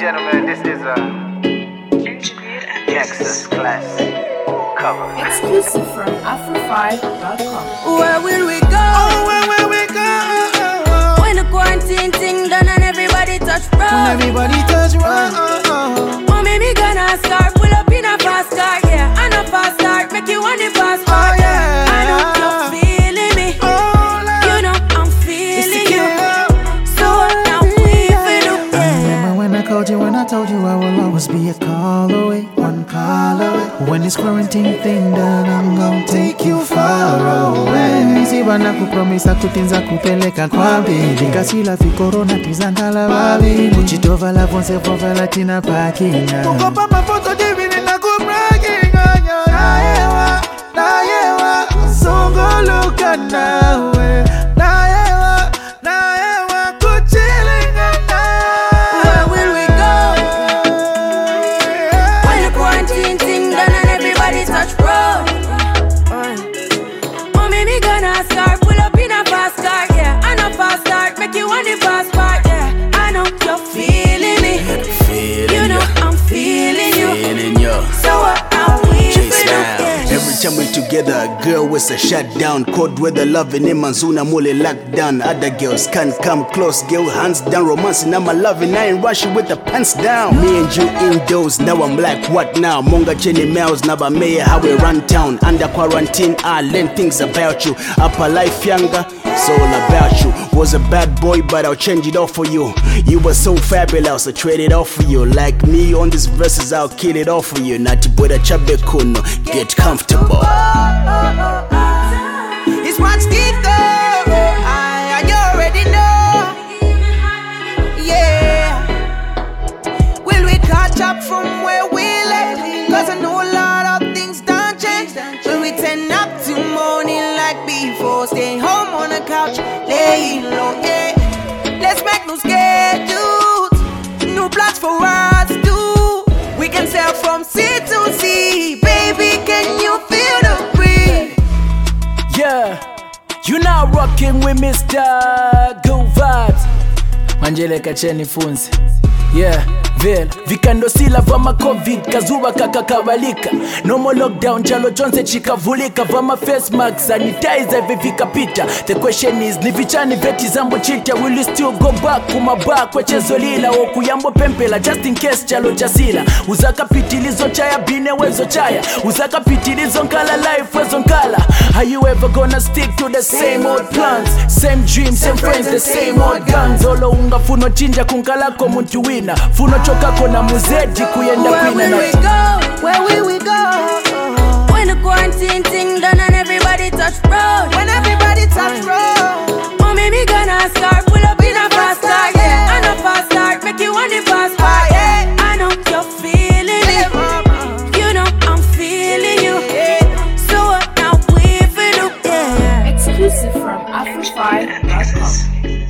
gentlemen, this is a Gangsta's classic cover. Exclusive from Afro5.com. Where will we go? Oh, where will we go? When the quarantine thing done and everybody touch road. When everybody touch road. Mommy, me gonna start. Pull up in a fast car, yeah. And a fast start. Make you want the fast car. Oh, yeah. I know you're feeling me. Oh, Lord. You know I'm feeling you. So now we feel up, I remember yeah. when I called you, when I told you I will always be a call away, one call away. When this quarantine thing done, I'm gonna take you far away. Si bana kupromisa kutinza kupeleka kwa bibi Kasila fi corona tizangala wali Uchitova la vonse vovala tina pakina Kukopa mafoto jivini na kubragi Nayewa, songo luka nawe Nayewa, kuchilinga Where will we go? When the quarantine thing done and everybody touch road. Mommy, me gonna start. Pull up in a fast car, yeah. And a fast start. Make you want the fast part, yeah. I know you're feeling me. You know I'm feeling you. So what are we feeling? Yeah. Every time we together, a girl with a shutdown. Cold weather, loving in Manzuna, mole lockdown. Other girls can't come close, girl, hands down. Romancing, I'm a loving, I ain't rushing with the pants down. Me and you indoors, now I'm like, what now? Monga Jenny Mel's, Naba Mayor, how we run town. Under quarantine, I learn things about you. Upper life younger, it's all about you. Was a bad boy, but I'll change it all for you. You were so fabulous, I trade it all for you. Like me on these verses, I'll kill it all for you. Not to put a chabe kuno, get comfortable. It's much deeper. I already know. Yeah. Will we catch up from where we left? Cause I know a lot of things don't change. Will we turn up to morning like before? Stay home on the couch, laying low, yeah. Let's make new schedules, new plans for us too. We can sail from sea to sea. Baby, can you feel the breeze? Yeah, you now rocking with Mr. Good Vibes. Manjeleka cheni funzi. Yeah, vela vikandosila vama covid kazuba kakakabalika. No more lockdown chalo chonse chikavulika. Vama face mask sanitizer vivika pita. The question is nivichani veti zambo chita. Will you still go back kumaba kwechezo lila okuyambo pempela just in case chalo chasila. Uzaka pitilizo chaya bine wezo chaya. Uzaka pitilizo nkala life wezo nkala. Are you ever gonna stick to the same old plans? Same dreams, same friends, the same old guns. Olo unga funo chinja kunkala ko muntu wina. Funo choka kona muzedi kuyenda kwina na. Where will we go? When the quarantine thing done and everybody touch road. When everybody touch road. Mommy, me gonna start. Pull up in a fast car, yeah. And a fast start. Make you want the fast part, yeah. I know you're feeling me. You know I'm feeling you. So what now we feel up, yeah. Exclusive from Afro5.com.